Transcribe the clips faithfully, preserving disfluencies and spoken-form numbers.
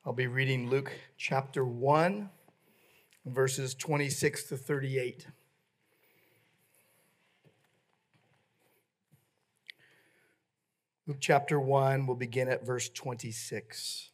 I'll be reading Luke chapter one, verses twenty-six to thirty-eight. Luke chapter one, we'll begin at verse twenty-six.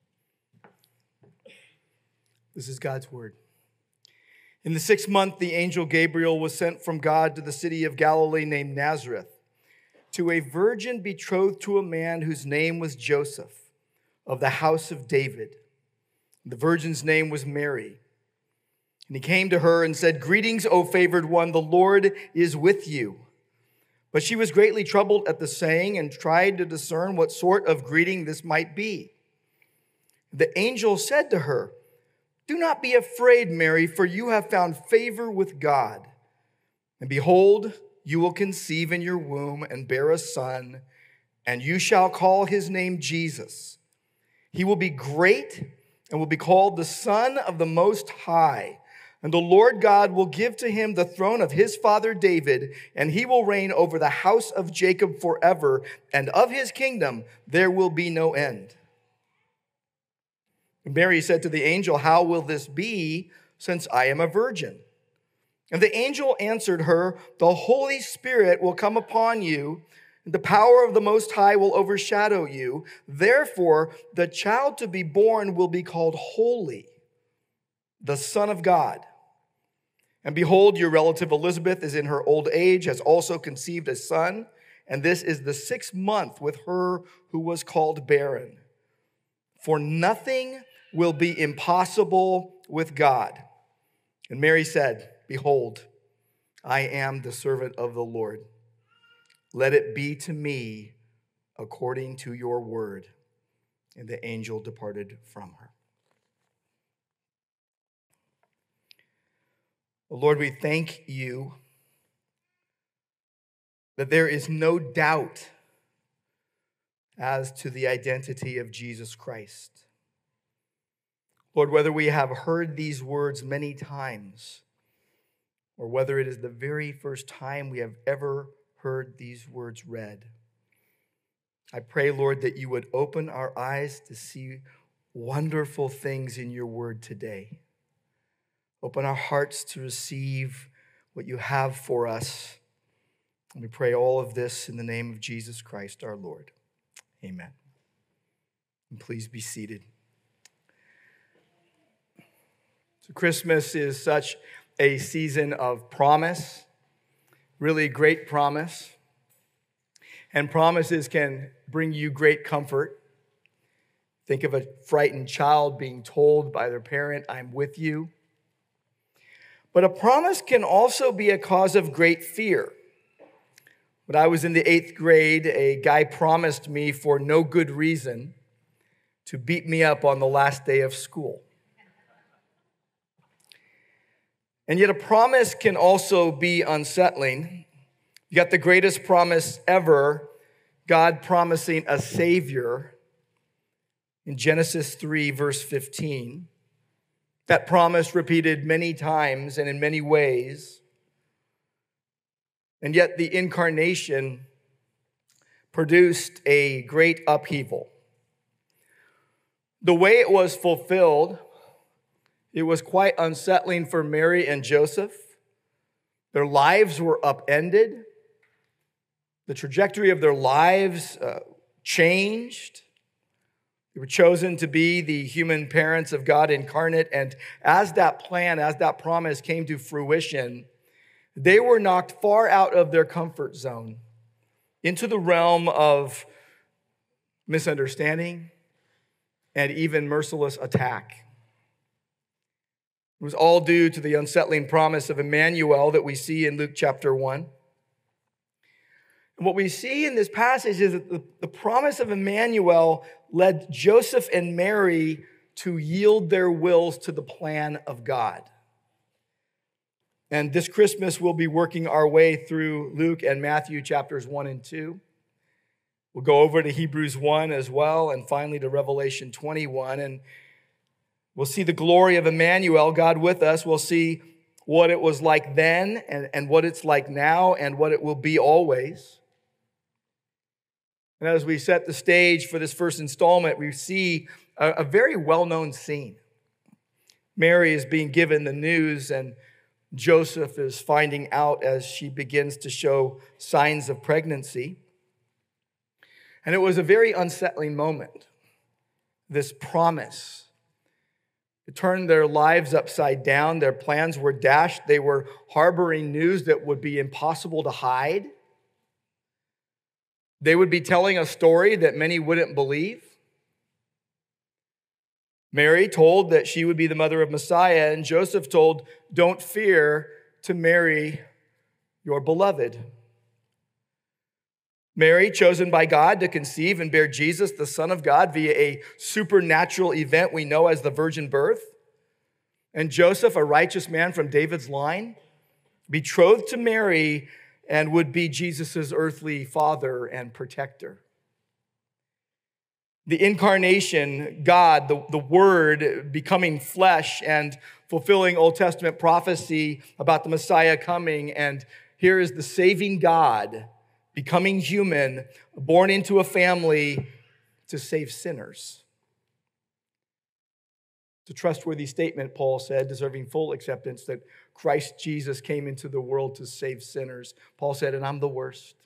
This is God's word. In the sixth month, the angel Gabriel was sent from God to the city of Galilee named Nazareth, to a virgin betrothed to a man whose name was Joseph, of the house of David. The virgin's name was Mary. And he came to her and said, "Greetings, O favored one, the Lord is with you." But she was greatly troubled at the saying and tried to discern what sort of greeting this might be. The angel said to her, "Do not be afraid, Mary, for you have found favor with God. And behold, you will conceive in your womb and bear a son, and you shall call his name Jesus. He will be great and will be called the Son of the Most High. And the Lord God will give to him the throne of his father David, and he will reign over the house of Jacob forever, and of his kingdom there will be no end." And Mary said to the angel, "How will this be, since I am a virgin?" And the angel answered her, "The Holy Spirit will come upon you, and the power of the Most High will overshadow you. Therefore, the child to be born will be called Holy, the Son of God. And behold, your relative Elizabeth is in her old age, has also conceived a son, and this is the sixth month with her who was called barren. For nothing will be impossible with God." And Mary said, "Behold, I am the servant of the Lord. Let it be to me according to your word." And the angel departed from her. Lord, we thank you that there is no doubt as to the identity of Jesus Christ. Lord, whether we have heard these words many times, or whether it is the very first time we have ever heard these words read, I pray, Lord, that you would open our eyes to see wonderful things in your word today. Open our hearts to receive what you have for us. And we pray all of this in the name of Jesus Christ, our Lord. Amen. And please be seated. So Christmas is such a season of promise, really great promise. And promises can bring you great comfort. Think of a frightened child being told by their parent, "I'm with you." But a promise can also be a cause of great fear. When I was in the eighth grade, a guy promised me for no good reason to beat me up on the last day of school. And yet a promise can also be unsettling. You got the greatest promise ever, God promising a Savior in Genesis three, verse fifteen. That promise repeated many times and in many ways. And yet the incarnation produced a great upheaval. The way it was fulfilled, it was quite unsettling for Mary and Joseph. Their lives were upended. The trajectory of their lives uh, changed. They were chosen to be the human parents of God incarnate. And as that plan, as that promise came to fruition, they were knocked far out of their comfort zone into the realm of misunderstanding and even merciless attack. It was all due to the unsettling promise of Emmanuel that we see in Luke chapter one. And what we see in this passage is that the, the promise of Emmanuel led Joseph and Mary to yield their wills to the plan of God. And this Christmas, we'll be working our way through Luke and Matthew chapters one and two. We'll go over to Hebrews one as well, and finally to Revelation twenty-one. And we'll see the glory of Emmanuel, God with us. We'll see what it was like then and, and what it's like now and what it will be always. And as we set the stage for this first installment, we see a, a very well-known scene. Mary is being given the news, and Joseph is finding out as she begins to show signs of pregnancy. And it was a very unsettling moment, this promise. It turned their lives upside down. Their plans were dashed. They were harboring news that would be impossible to hide. They would be telling a story that many wouldn't believe. Mary told that she would be the mother of Messiah, and Joseph told, don't fear to marry your beloved. Mary, chosen by God to conceive and bear Jesus, the Son of God, via a supernatural event we know as the virgin birth. And Joseph, a righteous man from David's line, betrothed to Mary and would be Jesus' earthly father and protector. The incarnation, God, the, the Word becoming flesh and fulfilling Old Testament prophecy about the Messiah coming. And here is the saving God becoming human, born into a family to save sinners. It's a trustworthy statement, Paul said, deserving full acceptance, that Christ Jesus came into the world to save sinners. Paul said, and I'm the worst.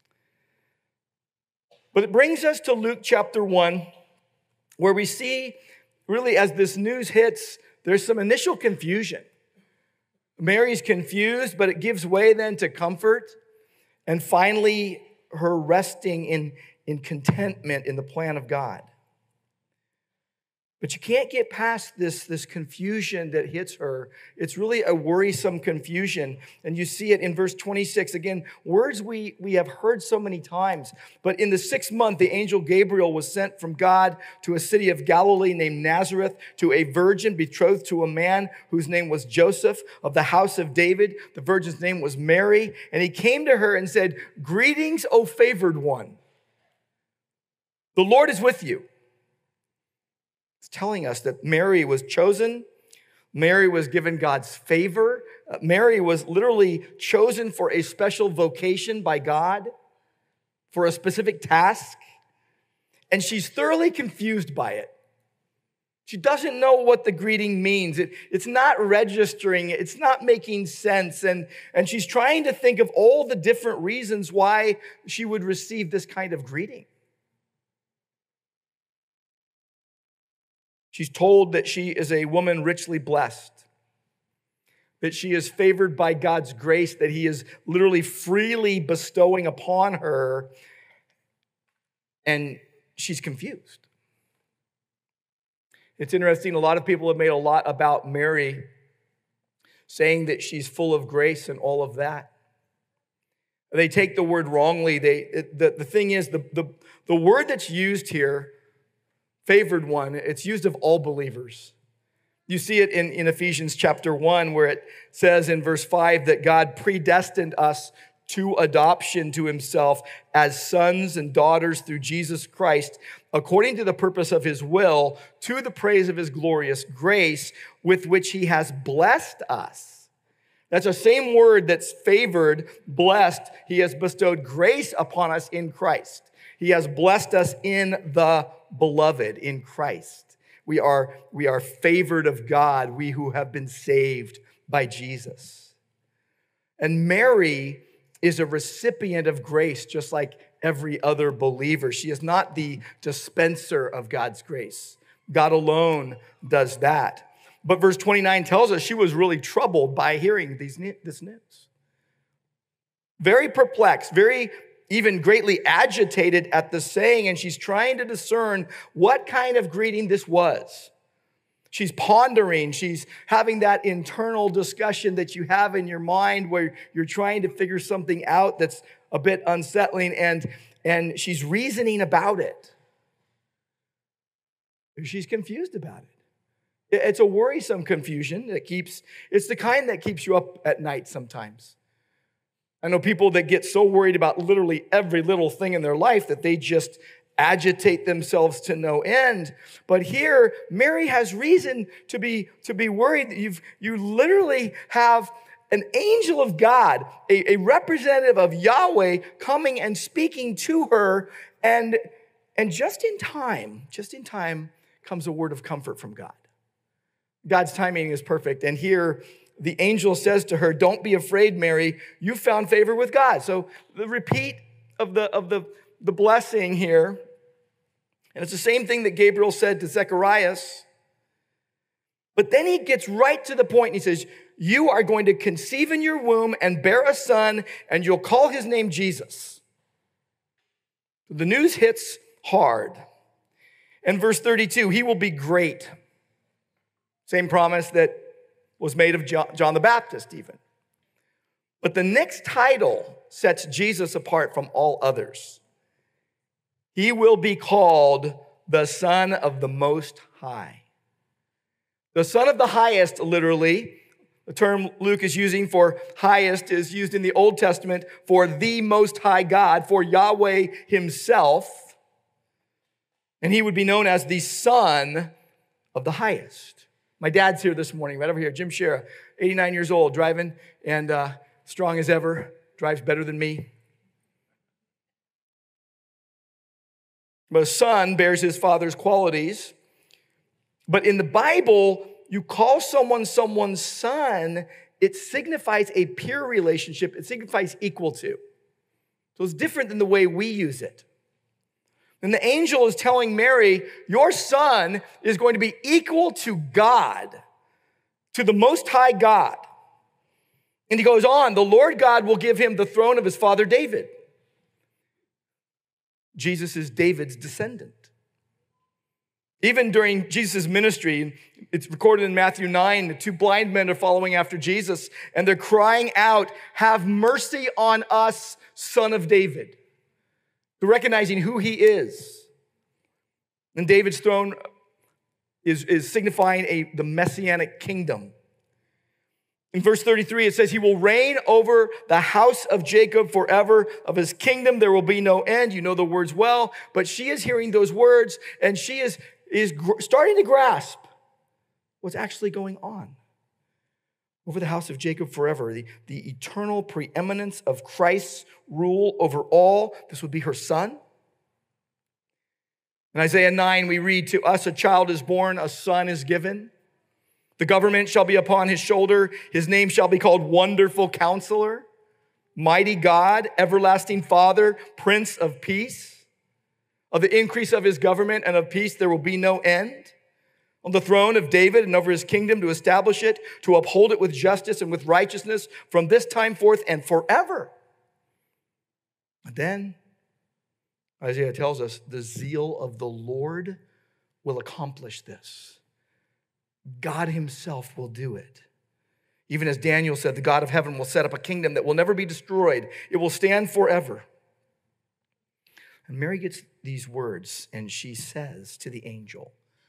But it brings us to Luke chapter one, where we see, really, as this news hits, there's some initial confusion. Mary's confused, but it gives way then to comfort, and finally, her resting in, in contentment in the plan of God. But you can't get past this, this confusion that hits her. It's really a worrisome confusion. And you see it in verse twenty-six. Again, words we, we have heard so many times. But in the sixth month, the angel Gabriel was sent from God to a city of Galilee named Nazareth, to a virgin betrothed to a man whose name was Joseph, of the house of David. The virgin's name was Mary. And he came to her and said, greetings, O favored one. The Lord is with you. It's telling us that Mary was chosen. Mary was given God's favor. Uh, Mary was literally chosen for a special vocation by God, for a specific task. And she's thoroughly confused by it. She doesn't know what the greeting means. It, it's not registering. It's not making sense. And, and she's trying to think of all the different reasons why she would receive this kind of greeting. She's told that she is a woman richly blessed, that she is favored by God's grace, that he is literally freely bestowing upon her, and she's confused. It's interesting, a lot of people have made a lot about Mary, saying that she's full of grace and all of that. They take the word wrongly. They, the, the thing is, the, the, the word that's used here, favored one, it's used of all believers. You see it in, in Ephesians chapter one, where it says in verse five that God predestined us to adoption to himself as sons and daughters through Jesus Christ, according to the purpose of his will, to the praise of his glorious grace, with which he has blessed us. That's the same word that's favored, blessed. He has bestowed grace upon us in Christ. He has blessed us in the beloved, in Christ. We are, we are favored of God, we who have been saved by Jesus. And Mary is a recipient of grace, just like every other believer. She is not the dispenser of God's grace. God alone does that. But verse twenty-nine tells us she was really troubled by hearing these, this news. Very perplexed, very even greatly agitated at the saying, and she's trying to discern what kind of greeting this was. She's pondering, she's having that internal discussion that you have in your mind where you're trying to figure something out that's a bit unsettling, and, and she's reasoning about it. She's confused about it. It's a worrisome confusion that keeps, it's the kind that keeps you up at night sometimes. I know people that get so worried about literally every little thing in their life that they just agitate themselves to no end. But here, Mary has reason to be, to be worried. You've, you literally have an angel of God, a, a representative of Yahweh, coming and speaking to her. And, and just in time, just in time, comes a word of comfort from God. God's timing is perfect. And here, the angel says to her, don't be afraid, Mary. You found favor with God. So the repeat of the, of the, the blessing here, and it's the same thing that Gabriel said to Zacharias. But then he gets right to the point and he says, you are going to conceive in your womb and bear a son, and you'll call his name Jesus. The news hits hard. In verse thirty-two, he will be great. Same promise that was made of John the Baptist even. But the next title sets Jesus apart from all others. He will be called the Son of the Most High. The Son of the Highest, literally, the term Luke is using for highest is used in the Old Testament for the Most High God, for Yahweh himself. And he would be known as the Son of the Highest. My dad's here this morning, right over here, Jim Shera, eighty-nine years old, driving, and uh, strong as ever, drives better than me. But a son bears his father's qualities. But in the Bible, you call someone someone's son, it signifies a peer relationship. It signifies equal to. So it's different than the way we use it. And the angel is telling Mary, your son is going to be equal to God, to the Most High God. And he goes on, the Lord God will give him the throne of his father David. Jesus is David's descendant. Even during Jesus' ministry, it's recorded in Matthew nine, the two blind men are following after Jesus, and they're crying out, have mercy on us, Son of David. They're recognizing who he is. And David's throne is, is signifying a, the messianic kingdom. In verse thirty-three, it says, he will reign over the house of Jacob forever. Of his kingdom, there will be no end. You know the words well, but she is hearing those words, and she is, is gr- starting to grasp what's actually going on. Over the house of Jacob forever, the, the eternal preeminence of Christ's rule over all. This would be her son. In Isaiah nine, we read, to us a child is born, a son is given. The government shall be upon his shoulder. His name shall be called Wonderful Counselor, Mighty God, Everlasting Father, Prince of Peace. Of the increase of his government and of peace there will be no end. On the throne of David and over his kingdom, to establish it, to uphold it with justice and with righteousness from this time forth and forever. And then Isaiah tells us the zeal of the Lord will accomplish this. God himself will do it. Even as Daniel said, the God of heaven will set up a kingdom that will never be destroyed. It will stand forever. And Mary gets these words and she says to the angel,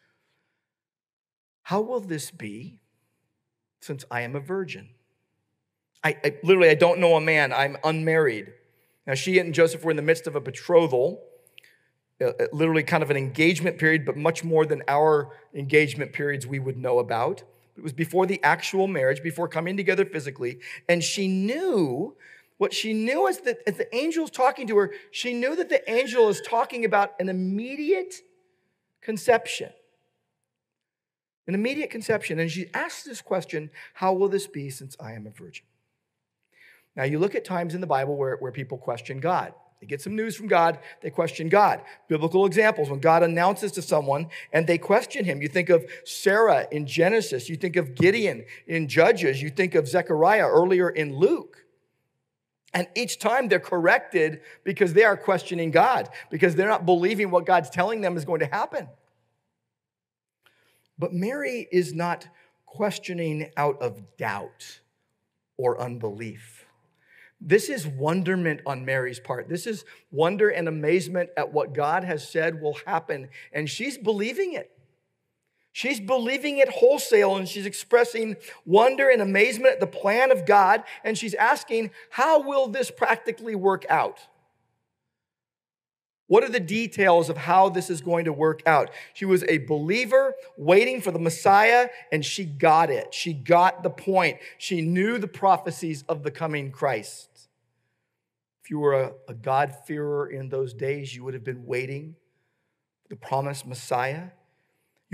how will this be since I am a virgin? I, I literally, I don't know a man. I'm unmarried. Now, she and Joseph were in the midst of a betrothal, uh, literally kind of an engagement period, but much more than our engagement periods we would know about. It was before the actual marriage, before coming together physically. And she knew, what she knew is that as the angel's talking to her, she knew that the angel is talking about an immediate conception. An immediate conception. And she asks this question, how will this be since I am a virgin? Now, you look at times in the Bible where, where people question God. They get some news from God, they question God. Biblical examples, when God announces to someone and they question him. You think of Sarah in Genesis. You think of Gideon in Judges. You think of Zechariah earlier in Luke. And each time they're corrected because they are questioning God, because they're not believing what God's telling them is going to happen. But Mary is not questioning out of doubt or unbelief. This is wonderment on Mary's part. This is wonder and amazement at what God has said will happen. And she's believing it. She's believing it wholesale, and she's expressing wonder and amazement at the plan of God. And she's asking, how will this practically work out? What are the details of how this is going to work out? She was a believer waiting for the Messiah, and she got it. She got the point. She knew the prophecies of the coming Christ. If you were a, a God-fearer in those days, you would have been waiting for the promised Messiah.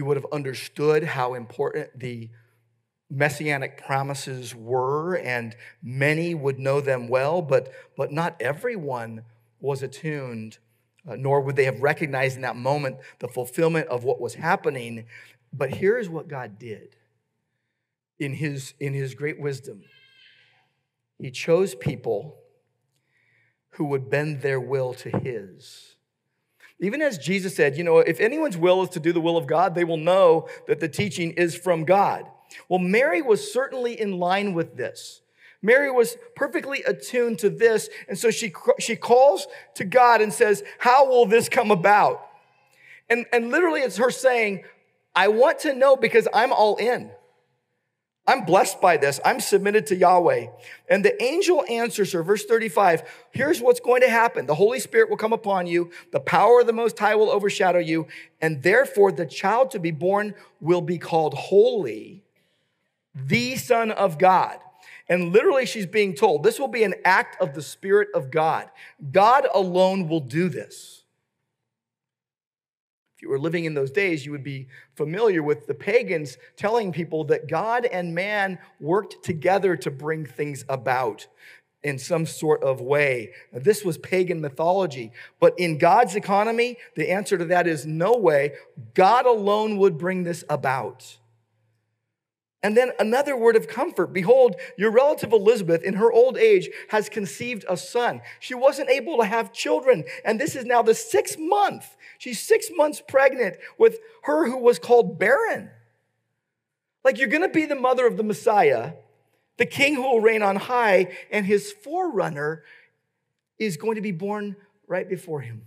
You would have understood how important the messianic promises were, and many would know them well, but, but not everyone was attuned, uh, nor would they have recognized in that moment the fulfillment of what was happening. But here's what God did in his, in his great wisdom. He chose people who would bend their will to his. Even as Jesus said, you know, if anyone's will is to do the will of God, they will know that the teaching is from God. Well, Mary was certainly in line with this. Mary was perfectly attuned to this, and so she, she calls to God and says, how will this come about? And, and literally it's her saying, I want to know because I'm all in. I'm blessed by this. I'm submitted to Yahweh. And the angel answers her, verse thirty-five, here's what's going to happen. The Holy Spirit will come upon you. The power of the Most High will overshadow you. And therefore, the child to be born will be called holy, the Son of God. And literally, she's being told, this will be an act of the Spirit of God. God alone will do this. If you were living in those days, you would be familiar with the pagans telling people that God and man worked together to bring things about in some sort of way. Now, this was pagan mythology. But in God's economy, the answer to that is no way. God alone would bring this about. And then another word of comfort. Behold, your relative Elizabeth, in her old age, has conceived a son. She wasn't able to have children, and this is now the sixth month. She's six months pregnant with her who was called barren. Like, you're going to be the mother of the Messiah, the king who will reign on high, and his forerunner is going to be born right before him.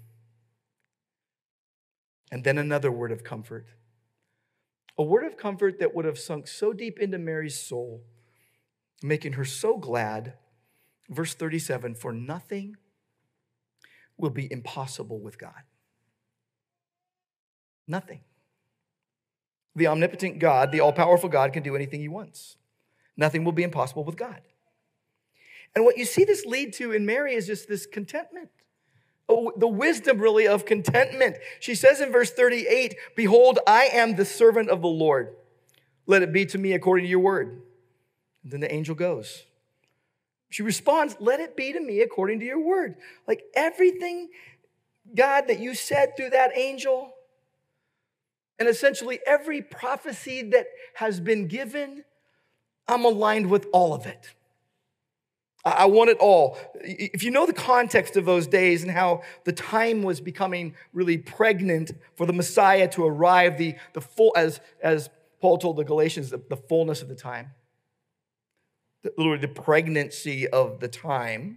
And then another word of comfort. A word of comfort that would have sunk so deep into Mary's soul, making her so glad. Verse thirty-seven, for nothing will be impossible with God. Nothing. The omnipotent God, the all-powerful God, can do anything he wants. Nothing will be impossible with God. And what you see this lead to in Mary is just this contentment. Oh, the wisdom, really, of contentment. She says in verse thirty-eight, behold, I am the servant of the Lord. Let it be to me according to your word. And then the angel goes. She responds, let it be to me according to your word. Like everything, God, that you said through that angel, and essentially every prophecy that has been given, I'm aligned with all of it. I want it all. If you know the context of those days and how the time was becoming really pregnant for the Messiah to arrive, the, the full, as, as Paul told the Galatians, the, the fullness of the time, the, literally the pregnancy of the time.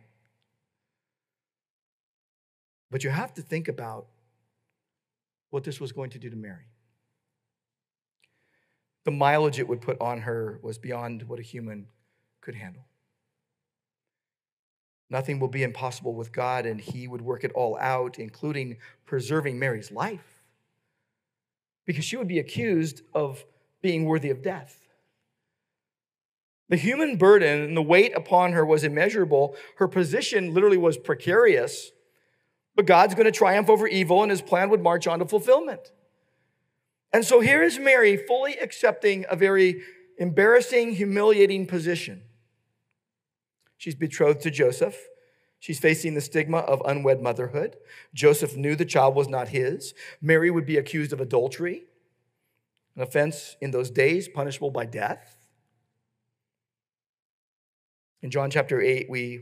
But you have to think about what this was going to do to Mary. The mileage it would put on her was beyond what a human could handle. Nothing will be impossible with God, and he would work it all out, including preserving Mary's life, because she would be accused of being worthy of death. The human burden and the weight upon her was immeasurable. Her position literally was precarious, but God's going to triumph over evil, and his plan would march on to fulfillment. And so here is Mary fully accepting a very embarrassing, humiliating position. She's betrothed to Joseph. She's facing the stigma of unwed motherhood. Joseph knew the child was not his. Mary would be accused of adultery, an offense in those days punishable by death. In John chapter eight, we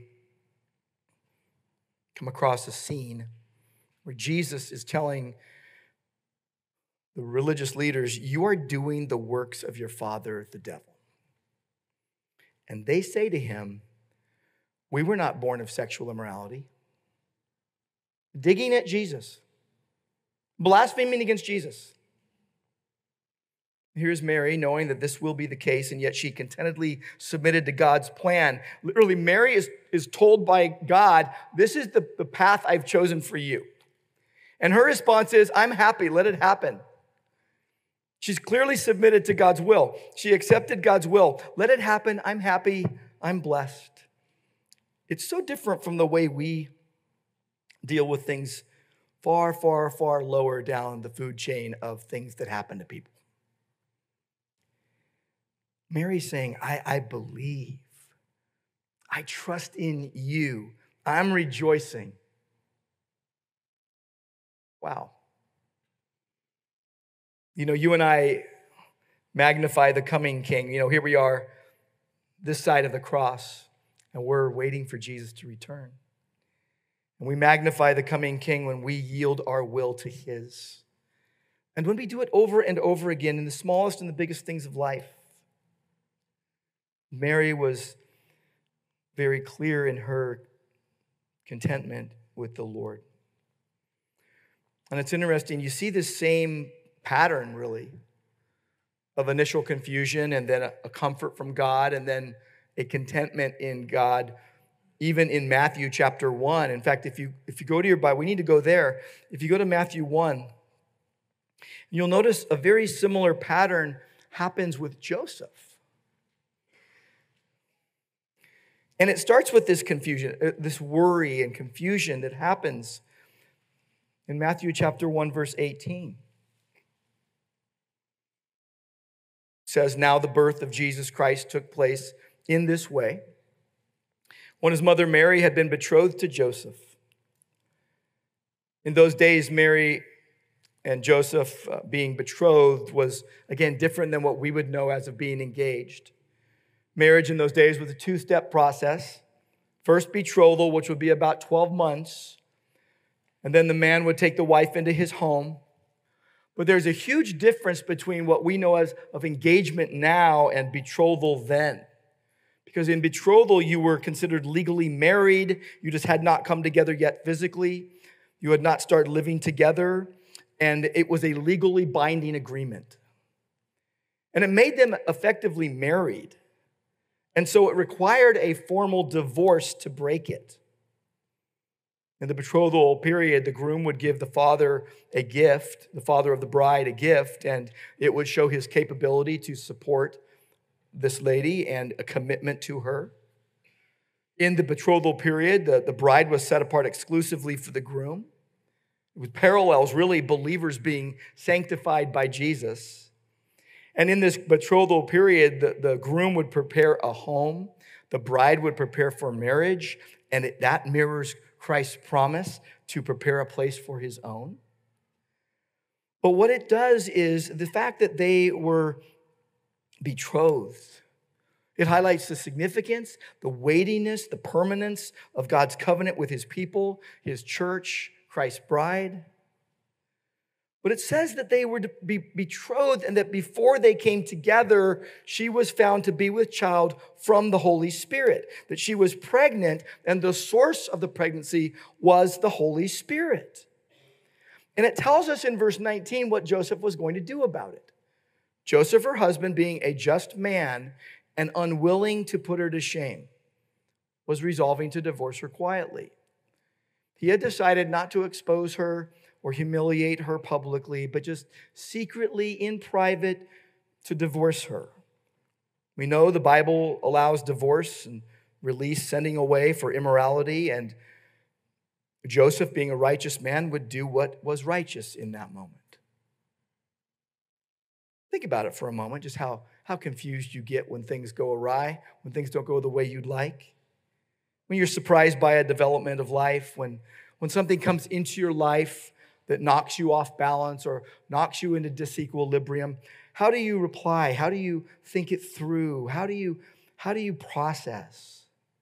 come across a scene where Jesus is telling the religious leaders, you are doing the works of your father, the devil. And they say to him, we were not born of sexual immorality. Digging at Jesus. Blaspheming against Jesus. Here's Mary knowing that this will be the case, and yet she contentedly submitted to God's plan. Literally, Mary is, is told by God, this is the, the path I've chosen for you. And her response is, I'm happy, let it happen. She's clearly submitted to God's will. She accepted God's will. Let it happen, I'm happy, I'm blessed. It's so different from the way we deal with things far, far, far lower down the food chain of things that happen to people. Mary's saying, I, I believe. I trust in you. I'm rejoicing. Wow. You know, you and I magnify the coming King. You know, here we are, this side of the cross, and we're waiting for Jesus to return. And we magnify the coming King when we yield our will to his. And when we do it over and over again in the smallest and the biggest things of life. Mary was very clear in her contentment with the Lord. And it's interesting, you see this same pattern, really, of initial confusion and then a comfort from God and then a contentment in God, even in Matthew chapter one. In fact, if you if you go to your Bible, we need to go there. If you go to Matthew one, you'll notice a very similar pattern happens with Joseph. And it starts with this confusion, this worry and confusion that happens in Matthew chapter one, verse eighteen. It says, now the birth of Jesus Christ took place in this way. When his mother Mary had been betrothed to Joseph. In those days, Mary and Joseph uh, being betrothed was, again, different than what we would know as of being engaged. Marriage in those days was a two-step process. First, betrothal, which would be about twelve months. And then the man would take the wife into his home. But there's a huge difference between what we know as of engagement now and betrothal then. Because in betrothal, you were considered legally married. You just had not come together yet physically. You had not started living together. And it was a legally binding agreement. And it made them effectively married. And so it required a formal divorce to break it. In the betrothal period, the groom would give the father a gift, the father of the bride a gift, and it would show his capability to support this lady and a commitment to her. In the betrothal period, the, the bride was set apart exclusively for the groom. It was parallels, really, believers being sanctified by Jesus. And in this betrothal period, the, the groom would prepare a home. The bride would prepare for marriage. And it, that mirrors Christ's promise to prepare a place for his own. But what it does is the fact that they were betrothed. It highlights the significance, the weightiness, the permanence of God's covenant with his people, his church, Christ's bride. But it says that they were to be betrothed and that before they came together, she was found to be with child from the Holy Spirit, that she was pregnant and the source of the pregnancy was the Holy Spirit. And it tells us in verse nineteen what Joseph was going to do about it. Joseph, her husband, being a just man and unwilling to put her to shame, was resolving to divorce her quietly. He had decided not to expose her or humiliate her publicly, but just secretly in private to divorce her. We know the Bible allows divorce and release, sending away for immorality, and Joseph, being a righteous man, would do what was righteous in that moment. Think about it for a moment, just how, how confused you get when things go awry, when things don't go the way you'd like. When you're surprised by a development of life, when, when something comes into your life that knocks you off balance or knocks you into disequilibrium, how do you reply? How do you think it through? How do you, how do you process?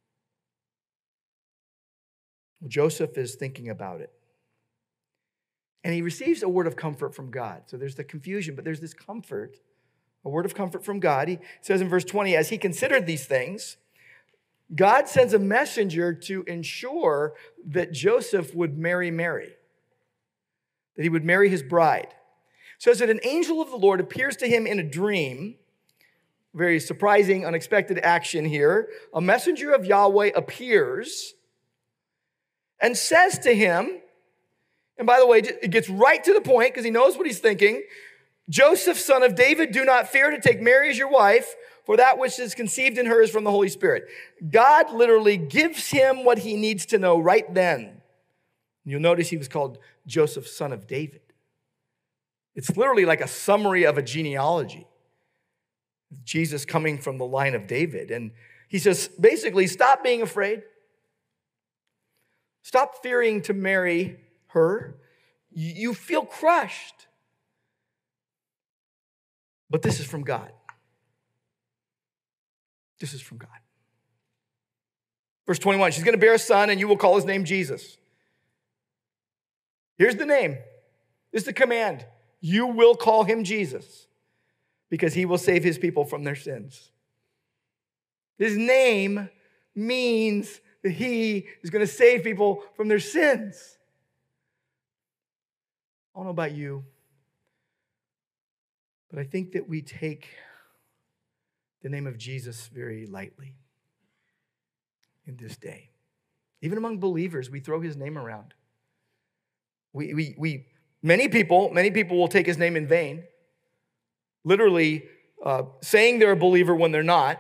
Well, Joseph is thinking about it. And he receives a word of comfort from God. So there's the confusion, but there's this comfort, a word of comfort from God. He says in verse twenty, as he considered these things, God sends a messenger to ensure that Joseph would marry Mary, that he would marry his bride. It says that an angel of the Lord appears to him in a dream. Very surprising, unexpected action here. A messenger of Yahweh appears and says to him, and by the way, it gets right to the point because he knows what he's thinking. Joseph, son of David, do not fear to take Mary as your wife, for that which is conceived in her is from the Holy Spirit. God literally gives him what he needs to know right then. You'll notice he was called Joseph, son of David. It's literally like a summary of a genealogy. Jesus coming from the line of David. And he says, basically, stop being afraid. Stop fearing to marry her. You feel crushed. But this is from God. This is from God. Verse twenty-one, she's going to bear a son, and you will call his name Jesus. Here's the name. This is the command. You will call him Jesus, because he will save his people from their sins. His name means that he is going to save people from their sins. I don't know about you, but I think that we take the name of Jesus very lightly in this day. Even among believers, we throw his name around. We, we, we, many people, many people will take his name in vain, literally uh, saying they're a believer when they're not.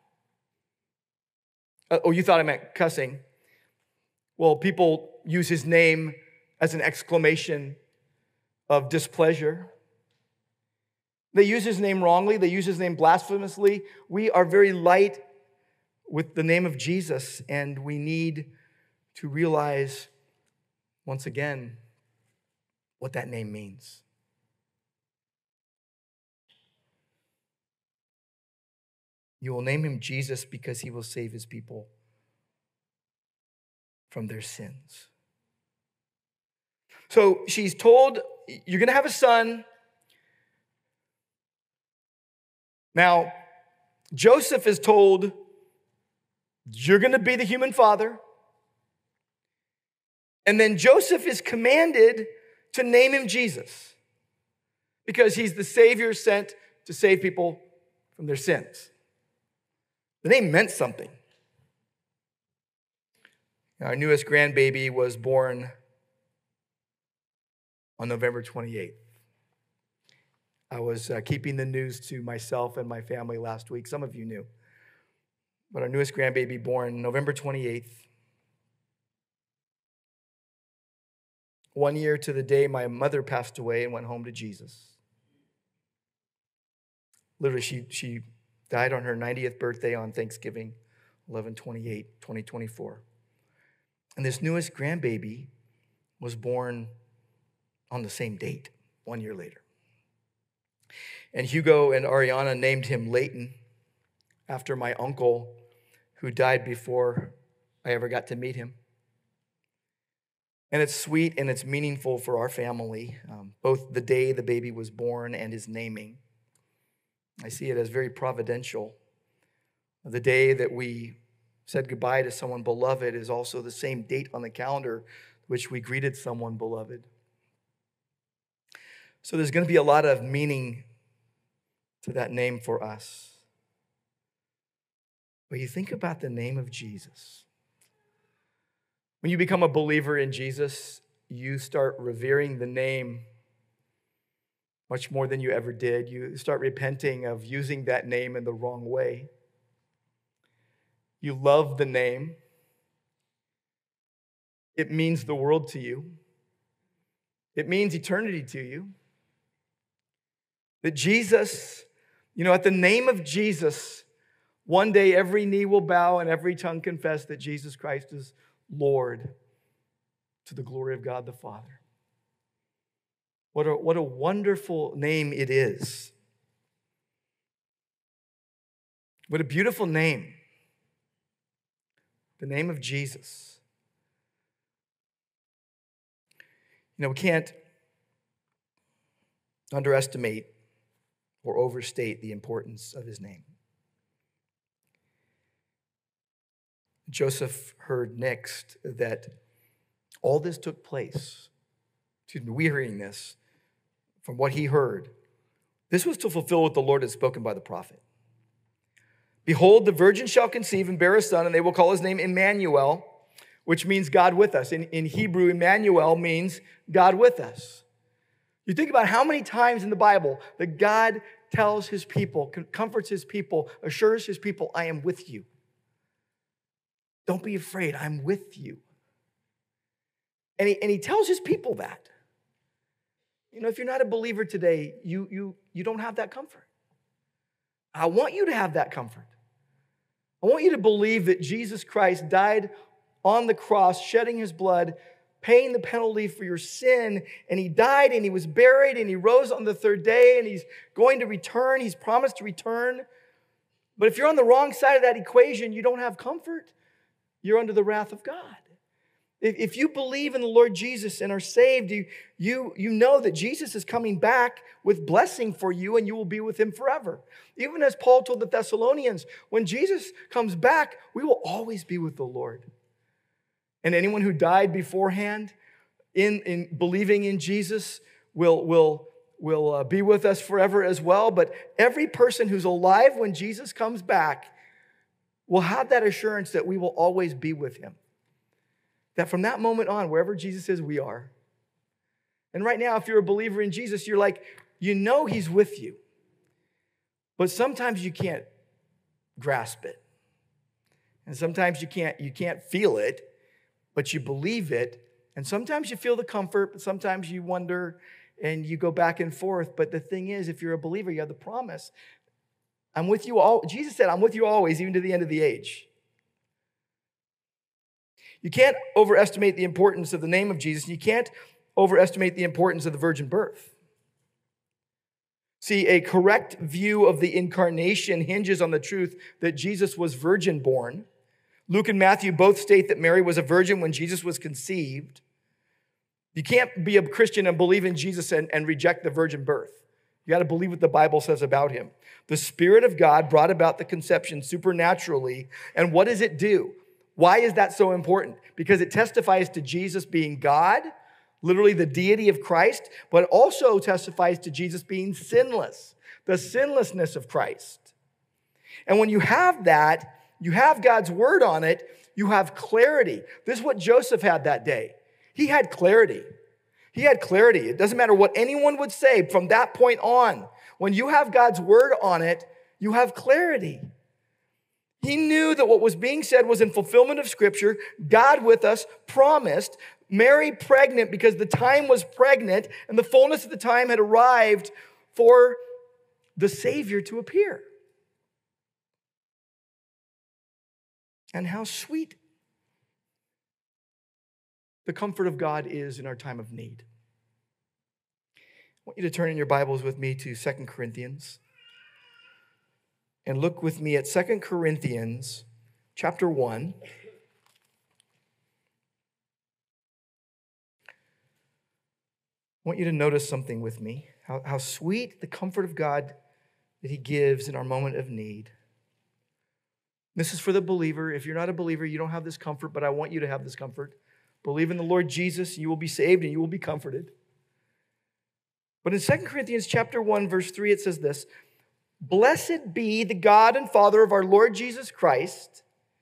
Uh, oh, you thought I meant cussing. Well, people use his name as an exclamation of displeasure. They use his name wrongly. They use his name blasphemously. We are very light with the name of Jesus, and we need to realize once again what that name means. You will name him Jesus because he will save his people from their sins. So she's told, you're going to have a son. Now, Joseph is told, you're going to be the human father. And then Joseph is commanded to name him Jesus because he's the Savior sent to save people from their sins. The name meant something. Our newest grandbaby was born on November twenty-eighth. I was uh, keeping the news to myself and my family last week. Some of you knew. But our newest grandbaby born November twenty-eighth. One year to the day my mother passed away and went home to Jesus. Literally, she, she died on her ninetieth birthday on Thanksgiving, eleven twenty-eight, twenty twenty-four. And this newest grandbaby was born on the same date, one year later. And Hugo and Ariana named him Leighton after my uncle who died before I ever got to meet him. And it's sweet and it's meaningful for our family, um, both the day the baby was born and his naming. I see it as very providential. The day that we said goodbye to someone beloved is also the same date on the calendar which we greeted someone beloved. So there's going to be a lot of meaning to that name for us. But you think about the name of Jesus. When you become a believer in Jesus, you start revering the name much more than you ever did. You start repenting of using that name in the wrong way. You love the name. It means the world to you. It means eternity to you. That Jesus, you know, at the name of Jesus, one day every knee will bow and every tongue confess that Jesus Christ is Lord, to the glory of God the Father. What a, what a wonderful name it is. What a beautiful name. The name of Jesus. You know, we can't underestimate or overstate the importance of his name. Joseph heard next that all this took place. Excuse me, we're hearing this from what he heard. This was to fulfill what the Lord had spoken by the prophet. Behold, the virgin shall conceive and bear a son, and they will call his name Emmanuel, which means God with us. In, in Hebrew, Emmanuel means God with us. You think about how many times in the Bible that God tells his people, comforts his people, assures his people, I am with you. Don't be afraid, I'm with you. And he, and he tells his people that. You know, if you're not a believer today, you, you, you don't have that comfort. I want you to have that comfort. I want you to believe that Jesus Christ died on the cross, shedding his blood, paying the penalty for your sin, and he died and he was buried and he rose on the third day and he's going to return. He's promised to return. But if you're on the wrong side of that equation, you don't have comfort. You're under the wrath of God. If you believe in the Lord Jesus and are saved, you, you, you know that Jesus is coming back with blessing for you and you will be with him forever. Even as Paul told the Thessalonians, when Jesus comes back, we will always be with the Lord. And anyone who died beforehand in, in believing in Jesus will, will, will uh, be with us forever as well. But every person who's alive when Jesus comes back will have that assurance that we will always be with him. That from that moment on, wherever Jesus is, we are. And right now, if you're a believer in Jesus, you're like, you know he's with you. But sometimes you can't grasp it. And sometimes you can't, you can't feel it, but you believe it. And sometimes you feel the comfort, but sometimes you wonder and you go back and forth. But the thing is, if you're a believer, you have the promise. I'm with you all. Jesus said, I'm with you always, even to the end of the age. You can't overestimate the importance of the name of Jesus. You can't overestimate the importance of the virgin birth. See, a correct view of the incarnation hinges on the truth that Jesus was virgin born. Luke and Matthew both state that Mary was a virgin when Jesus was conceived. You can't be a Christian and believe in Jesus and, and reject the virgin birth. You got to believe what the Bible says about him. The Spirit of God brought about the conception supernaturally. And what does it do? Why is that so important? Because it testifies to Jesus being God, literally the deity of Christ, but also testifies to Jesus being sinless, the sinlessness of Christ. And when you have that, you have God's word on it, you have clarity. This is what Joseph had that day. He had clarity. He had clarity. It doesn't matter what anyone would say from that point on. When you have God's word on it, you have clarity. He knew that what was being said was in fulfillment of Scripture. God with us promised. Mary pregnant because the time was pregnant and the fullness of the time had arrived for the Savior to appear. And how sweet the comfort of God is in our time of need. I want you to turn in your Bibles with me to Second Corinthians. And look with me at Second Corinthians chapter one. I want you to notice something with me. How, how sweet the comfort of God that he gives in our moment of need. This is for the believer. If you're not a believer, you don't have this comfort, but I want you to have this comfort. Believe in the Lord Jesus, you will be saved and you will be comforted. But in Second Corinthians chapter one, verse three, it says this: Blessed be the God and Father of our Lord Jesus Christ,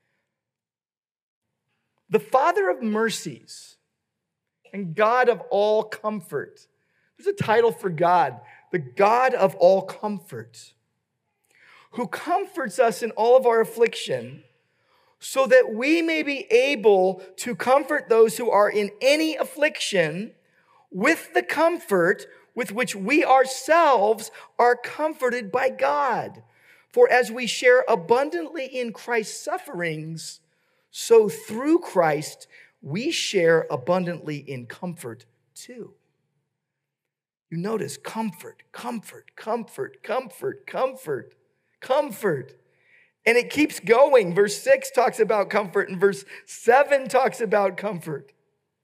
the Father of mercies and God of all comfort. There's a title for God, the God of all comfort, who comforts us in all of our affliction, so that we may be able to comfort those who are in any affliction with the comfort with which we ourselves are comforted by God. For as we share abundantly in Christ's sufferings, so through Christ we share abundantly in comfort too. You notice comfort, comfort, comfort, comfort, comfort, comfort. And it keeps going. Verse six talks about comfort, and verse seven talks about comfort.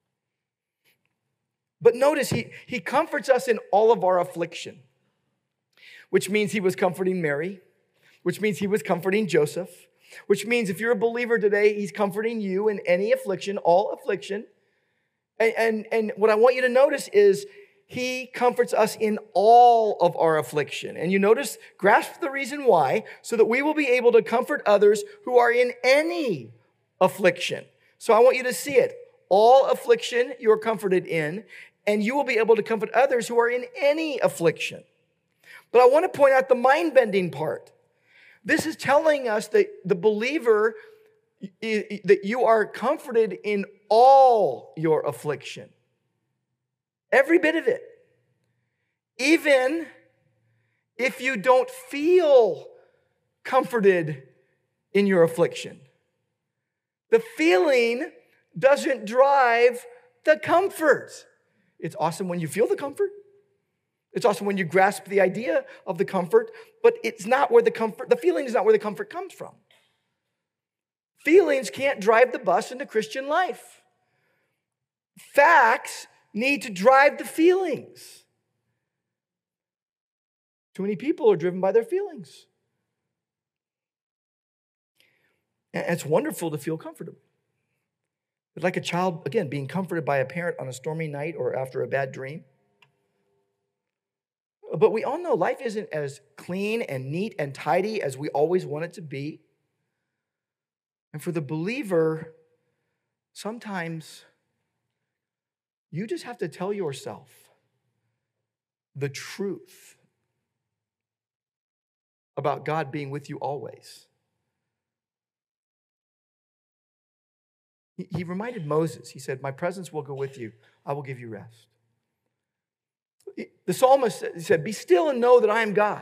But notice, he, he comforts us in all of our affliction, which means he was comforting Mary, which means he was comforting Joseph, which means if you're a believer today, he's comforting you in any affliction, all affliction. And, and, and what I want you to notice is he comforts us in all of our affliction. And you notice, grasp the reason why, so that we will be able to comfort others who are in any affliction. So I want you to see it. All affliction you are comforted in, and you will be able to comfort others who are in any affliction. But I want to point out the mind-bending part. This is telling us that the believer, that you are comforted in all your affliction. Every bit of it. Even if you don't feel comforted in your affliction. The feeling doesn't drive the comfort. It's awesome when you feel the comfort. It's awesome when you grasp the idea of the comfort, but it's not where the comfort, the feeling is not where the comfort comes from. Feelings can't drive the bus into Christian life. Facts need to drive the feelings. Too many people are driven by their feelings. And it's wonderful to feel comfortable. It's like a child, again, being comforted by a parent on a stormy night or after a bad dream. But we all know life isn't as clean and neat and tidy as we always want it to be. And for the believer, sometimes you just have to tell yourself the truth about God being with you always. He reminded Moses, he said, my presence will go with you. I will give you rest. The psalmist said, be still and know that I am God.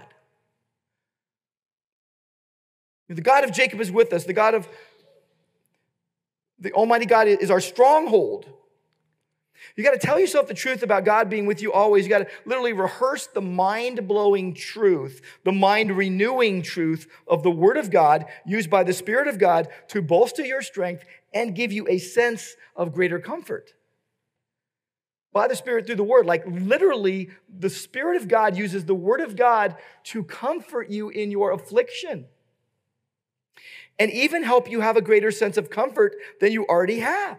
The God of Jacob is with us. The God of, the Almighty God is our stronghold. You got to tell yourself the truth about God being with you always. You got to literally rehearse the mind-blowing truth, the mind-renewing truth of the Word of God used by the Spirit of God to bolster your strength and give you a sense of greater comfort. By the Spirit through the Word, like literally the Spirit of God uses the Word of God to comfort you in your affliction and even help you have a greater sense of comfort than you already have.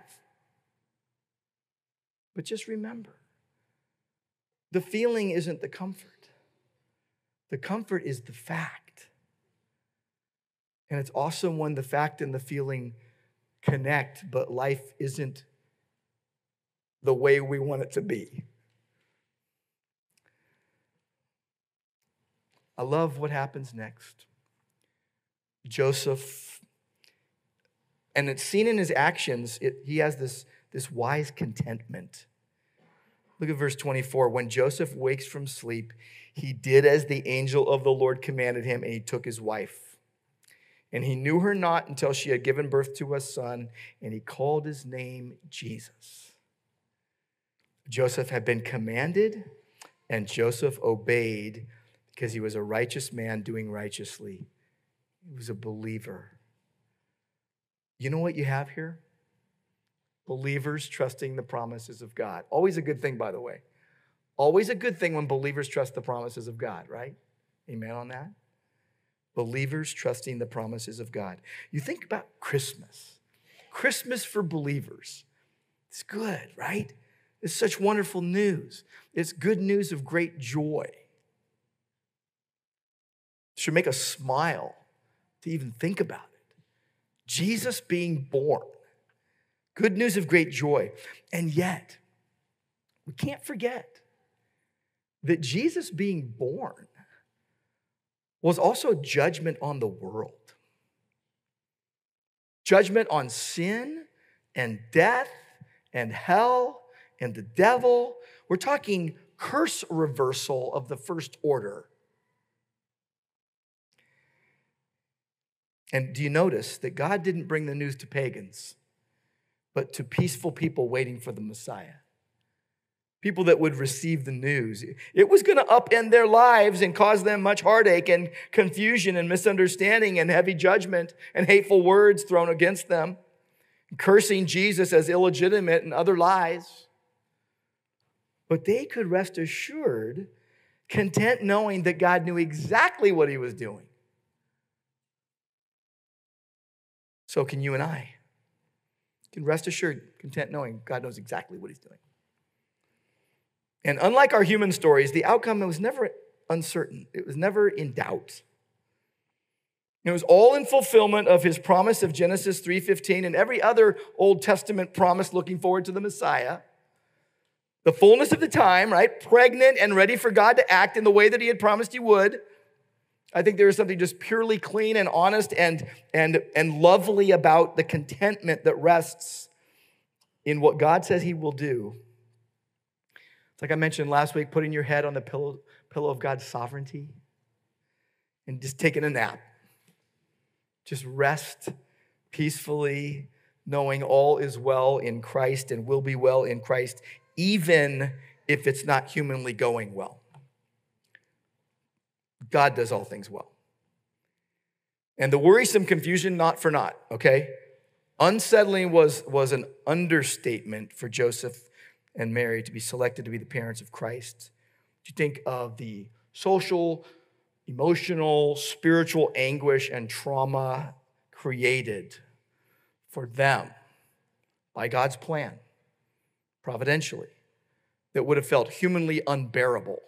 But just remember, the feeling isn't the comfort. The comfort is the fact. And it's awesome when the fact and the feeling connect, but life isn't the way we want it to be. I love what happens next. Joseph, and it's seen in his actions, it, he has this, this wise contentment. Look at verse twenty-four. When Joseph wakes from sleep, he did as the angel of the Lord commanded him, and he took his wife. And he knew her not until she had given birth to a son, and he called his name Jesus. Joseph had been commanded, and Joseph obeyed because he was a righteous man doing righteously. He was a believer. You know what you have here? Believers trusting the promises of God. Always a good thing, by the way. Always a good thing when believers trust the promises of God, right? Amen on that? Believers trusting the promises of God. You think about Christmas. Christmas for believers. It's good, right? It's such wonderful news. It's good news of great joy. It should make us smile to even think about it. Jesus being born. Good news of great joy. And yet, we can't forget that Jesus being born was also judgment on the world. Judgment on sin and death and hell and the devil. We're talking curse reversal of the first order. And do you notice that God didn't bring the news to pagans, but to peaceful people waiting for the Messiah? People that would receive the news. It was going to upend their lives and cause them much heartache and confusion and misunderstanding and heavy judgment and hateful words thrown against them, cursing Jesus as illegitimate and other lies. But they could rest assured, content knowing that God knew exactly what he was doing. So can you and I. You can rest assured, content knowing God knows exactly what he's doing. And unlike our human stories, the outcome was never uncertain. It was never in doubt. It was all in fulfillment of his promise of Genesis three fifteen and every other Old Testament promise looking forward to the Messiah. The fullness of the time, right? Pregnant and ready for God to act in the way that he had promised he would. I think there is something just purely clean and honest and, and, and lovely about the contentment that rests in what God says he will do. It's like I mentioned last week, putting your head on the pillow, pillow of God's sovereignty and just taking a nap. Just rest peacefully, knowing all is well in Christ and will be well in Christ, even if it's not humanly going well. God does all things well. And the worrisome confusion, not for naught, okay? Unsettling was, was an understatement for Joseph and Mary to be selected to be the parents of Christ. You think of the social, emotional, spiritual anguish and trauma created for them by God's plan, providentially, that would have felt humanly unbearable.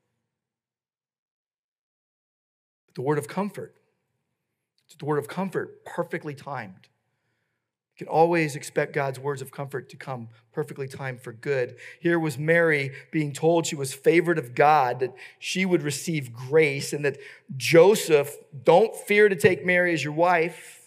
But the word of comfort, it's the word of comfort perfectly timed. You can always expect God's words of comfort to come perfectly timed for good. Here was Mary being told she was favored of God, that she would receive grace, and that Joseph, don't fear to take Mary as your wife.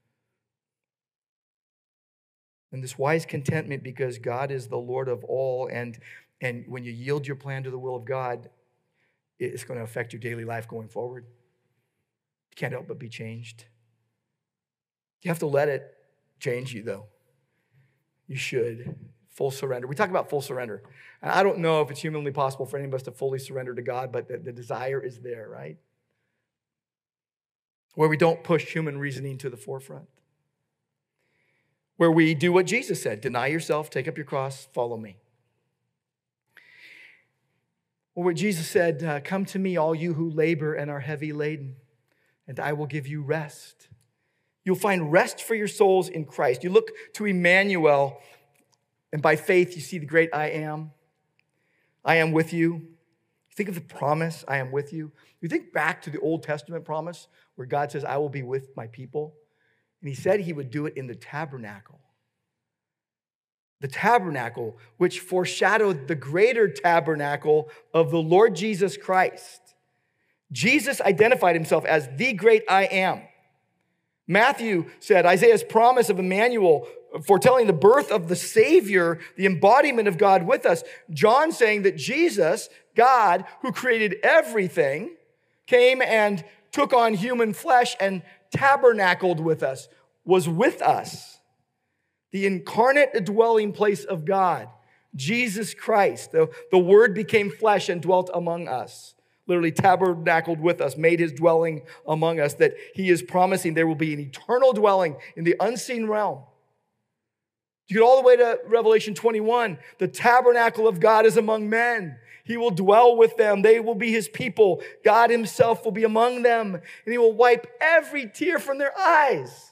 And this wise contentment because God is the Lord of all, and, and when you yield your plan to the will of God, it's going to affect your daily life going forward. You can't help but be changed. You have to let it change you, though. You should. Full surrender. We talk about full surrender. And I don't know if it's humanly possible for any of us to fully surrender to God, but the, the desire is there, right? Where we don't push human reasoning to the forefront. Where we do what Jesus said, deny yourself, take up your cross, follow me. Or what Jesus said, uh, come to me, all you who labor and are heavy laden, and I will give you rest. You'll find rest for your souls in Christ. You look to Emmanuel, and by faith you see the great I am. I am with you. You think of the promise, I am with you. You think back to the Old Testament promise where God says, I will be with my people. And he said he would do it in the tabernacle. The tabernacle, which foreshadowed the greater tabernacle of the Lord Jesus Christ. Jesus identified himself as the great I am. Matthew said Isaiah's promise of Emmanuel, foretelling the birth of the Savior, the embodiment of God with us. John saying that Jesus, God, who created everything, came and took on human flesh and tabernacled with us, was with us. The incarnate dwelling place of God, Jesus Christ. The, the Word became flesh and dwelt among us. Literally tabernacled with us, made his dwelling among us, that he is promising there will be an eternal dwelling in the unseen realm. You get all the way to Revelation twenty-one. The tabernacle of God is among men. He will dwell with them. They will be his people. God himself will be among them, and he will wipe every tear from their eyes.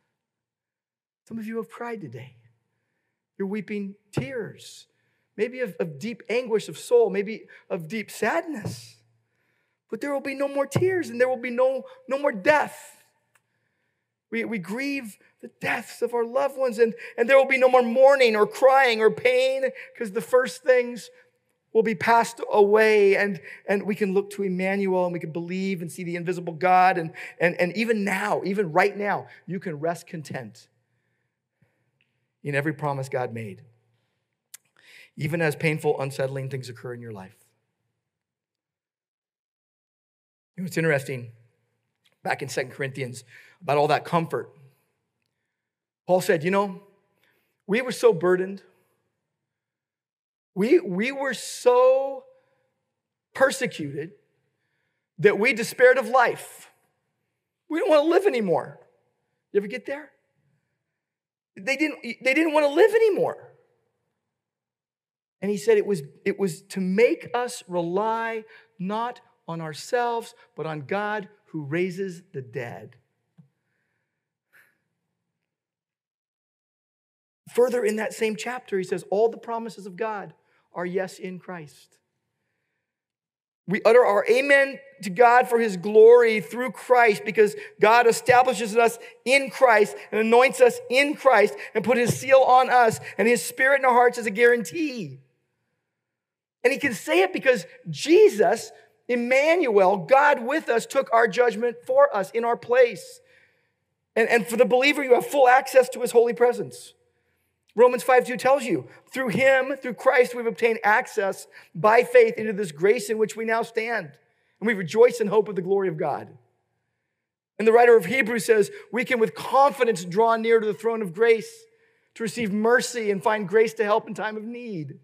Some of you have cried today. You're weeping tears, maybe of, of deep anguish of soul, maybe of deep sadness. But there will be no more tears, and there will be no, no more death. We, we grieve the deaths of our loved ones, and, and there will be no more mourning or crying or pain, because the first things will be passed away, and, and we can look to Emmanuel, and we can believe and see the invisible God. And, and, and even now, even right now, you can rest content in every promise God made, even as painful, unsettling things occur in your life. You know, it's interesting, back in Second Corinthians, about all that comfort. Paul said, you know, we were so burdened. We, we were so persecuted that we despaired of life. We didn't want to live anymore. You ever get there? They didn't, they didn't want to live anymore. And he said it was, it was to make us rely not on ourselves, but on God who raises the dead. Further in that same chapter, he says, all the promises of God are yes in Christ. We utter our amen to God for his glory through Christ, because God establishes us in Christ and anoints us in Christ and put his seal on us and his spirit in our hearts as a guarantee. And he can say it because Jesus, Emmanuel, God with us, took our judgment for us in our place. And, and for the believer, you have full access to his holy presence. Romans five two tells you, through him, through Christ, we've obtained access by faith into this grace in which we now stand. And we rejoice in hope of the glory of God. And the writer of Hebrews says, we can with confidence draw near to the throne of grace to receive mercy and find grace to help in time of need.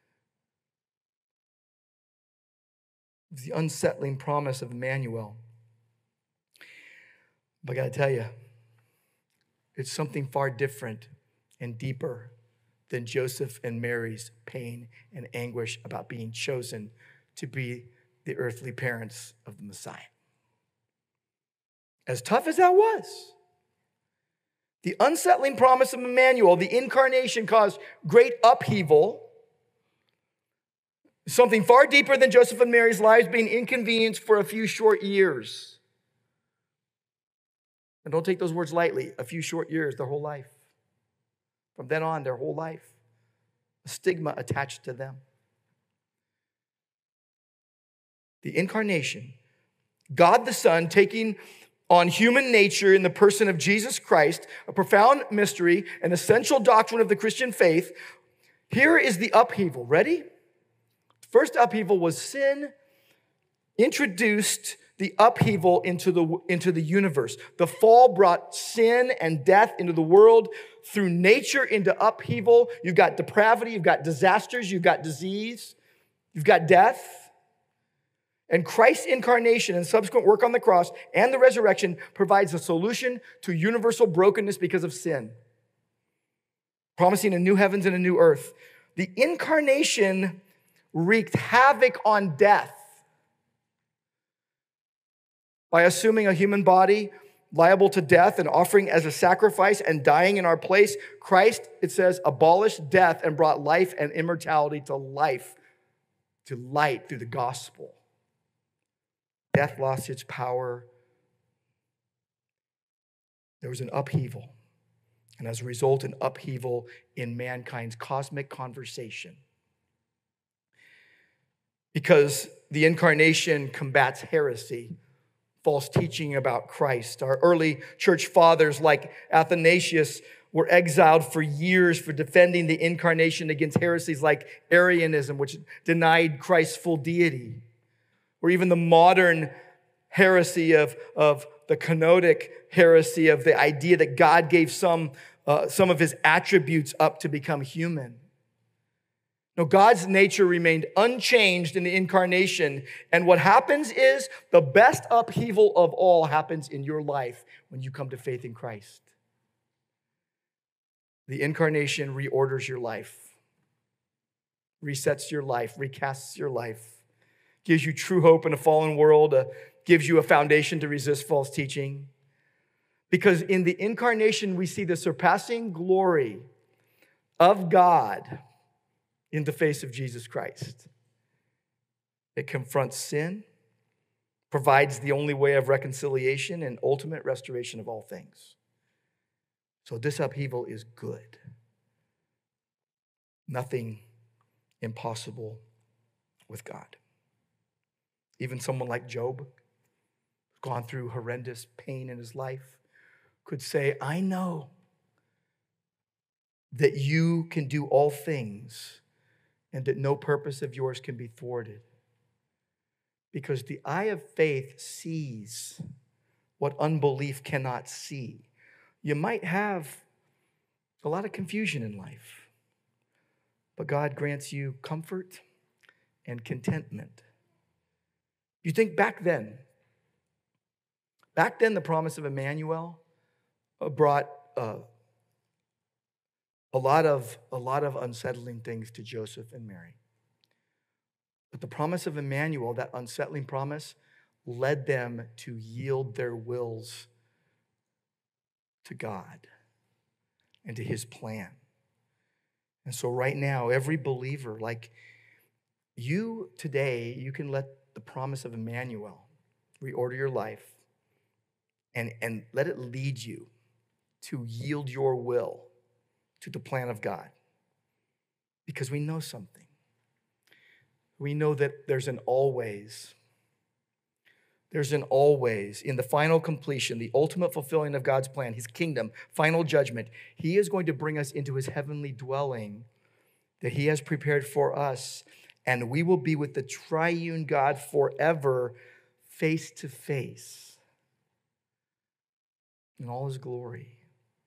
It's the unsettling promise of Emmanuel. But I got to tell you, it's something far different and deeper than Joseph and Mary's pain and anguish about being chosen to be the earthly parents of the Messiah. As tough as that was, the unsettling promise of Emmanuel, the incarnation, caused great upheaval. Something far deeper than Joseph and Mary's lives being inconvenienced for a few short years. And don't take those words lightly. A few short years, their whole life. From then on, their whole life. A stigma attached to them. The incarnation, God the Son taking on human nature in the person of Jesus Christ, a profound mystery, an essential doctrine of the Christian faith. Here is the upheaval. Ready? First upheaval was sin introduced the upheaval into the, into the universe. The fall brought sin and death into the world, through nature into upheaval. You've got depravity, you've got disasters, you've got disease, you've got death. And Christ's incarnation and subsequent work on the cross and the resurrection provides a solution to universal brokenness because of sin, promising a new heavens and a new earth. The incarnation wreaked havoc on death by assuming a human body liable to death and offering as a sacrifice and dying in our place. Christ, it says, abolished death and brought life and immortality to life, to light through the gospel. Death lost its power. There was an upheaval. And as a result, an upheaval in mankind's cosmic conversation. Because the incarnation combats heresy, false teaching about Christ. Our early church fathers, like Athanasius, were exiled for years for defending the incarnation against heresies like Arianism, which denied Christ's full deity. Or even the modern heresy of, of the kenotic heresy of the idea that God gave some, uh, some of his attributes up to become human. No, God's nature remained unchanged in the incarnation. And what happens is the best upheaval of all happens in your life when you come to faith in Christ. The incarnation reorders your life, resets your life, recasts your life, gives you true hope in a fallen world, uh, gives you a foundation to resist false teaching. Because in the incarnation, we see the surpassing glory of God in the face of Jesus Christ. It confronts sin, provides the only way of reconciliation and ultimate restoration of all things. So this upheaval is good. Nothing impossible with God. Even someone like Job, gone through horrendous pain in his life, could say, I know that you can do all things and that no purpose of yours can be thwarted. Because the eye of faith sees what unbelief cannot see. You might have a lot of confusion in life, but God grants you comfort and contentment. You think back then, back then the promise of Emmanuel brought uh, a lot of a lot of unsettling things to Joseph and Mary. But the promise of Emmanuel, that unsettling promise, led them to yield their wills to God and to his plan. And so right now, every believer, like you today, you can let the promise of Emmanuel reorder your life and, and let it lead you to yield your will to the plan of God. Because we know something. We know that there's an always. There's an always. In the final completion, the ultimate fulfilling of God's plan, his kingdom, final judgment, he is going to bring us into his heavenly dwelling that he has prepared for us, and we will be with the triune God forever, face to face. in all his glory.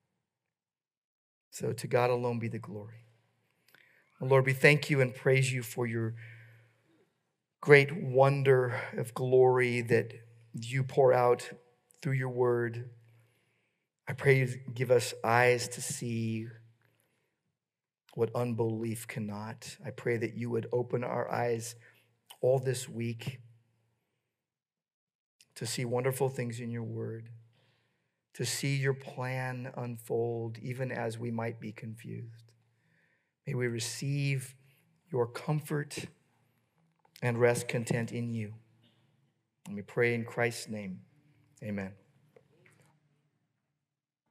So to God alone be the glory. Lord, we thank you and praise you for your great wonder of glory that you pour out through your word. I pray you give us eyes to see what unbelief cannot. I pray that you would open our eyes all this week to see wonderful things in your word, to see your plan unfold even as we might be confused. May we receive your comfort and rest content in you. And we pray in Christ's name. Amen.